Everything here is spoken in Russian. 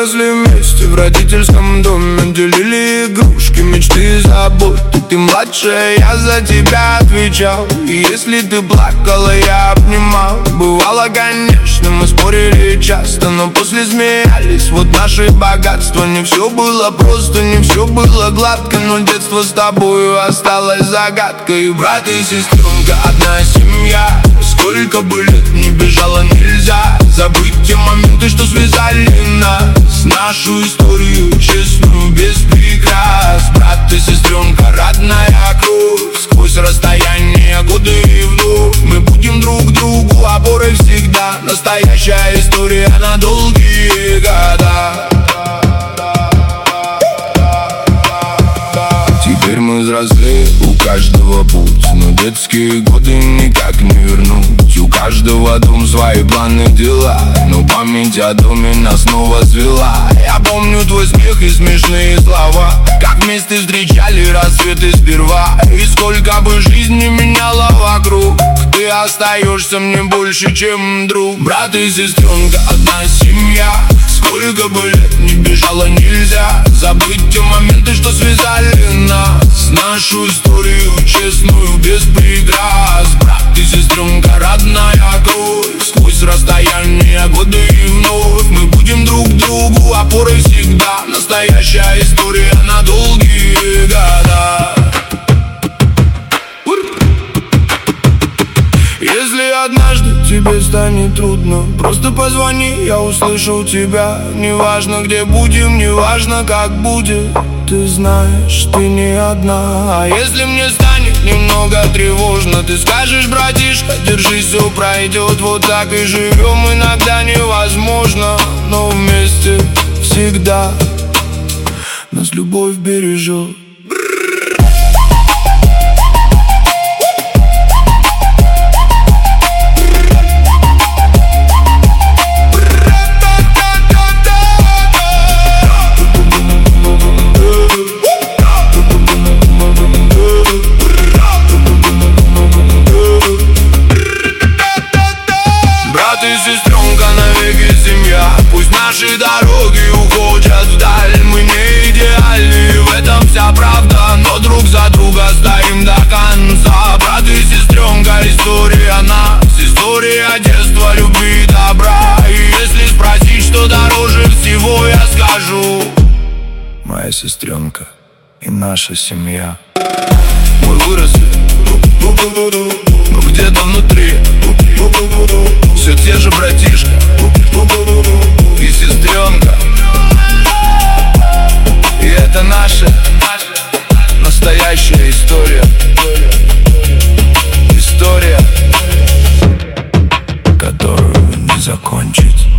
выросли вместе в родительском доме, делили игрушки, мечты и заботы. Ты младшая, я за тебя отвечал, и если ты плакала, я обнимал. Бывало, конечно, мы спорили часто, но после смеялись, вот наше богатство. Не все было просто, не все было гладко, но детство с тобою осталось загадкой. Брат и сестренка, одна семья. Сколько бы лет не бежало, нельзя забыть те моменты, что связали нас. Нашу историю честную, без прикрас. Брат и сестренка, родная кровь. Сквозь расстояние, годы и вновь мы будем друг другу опорой всегда. Настоящая история на долгие года. Теперь мы взрослее, у каждого путь, но детские годы никак не вернуть. У каждого дом, свои планы, дела, но память о доме нас снова свела. Я помню твой смех и смешные слова, как вместе встречали рассветы сперва. И сколько бы жизни меняла вокруг, ты остаешься мне больше, чем друг. Брат и сестренка, одна семья. Сколько бы лет не бежало, нельзя забыть те моменты, что связали нас. Нашу историю честную, без прикрас. Брат и сестренка, родная кровь. Сквозь расстояние, годы и вновь мы будем друг другу опорой всегда. Настоящая история на долгие года. Если однажды тебе станет трудно, просто позвони, я услышу тебя. Неважно, где будем, неважно, как будет, ты знаешь, ты не одна. А если мне станет немного тревожно, ты скажешь: братишка, держись, все пройдет. Вот так и живем, иногда невозможно, но вместе всегда нас любовь бережет. Брат и сестренка, навеки семья. Пусть наши дороги уходят вдаль. Мы не идеальны, в этом вся правда, но друг за друга стоим до конца. Брат и сестренка, история нас, история детства, любви, добра. И если спросить, что дороже всего, я скажу: моя сестренка и наша семья. Мы выросли, но где-то внутри все те же братишка и сестренка. И это наша настоящая история. История, которую не закончить.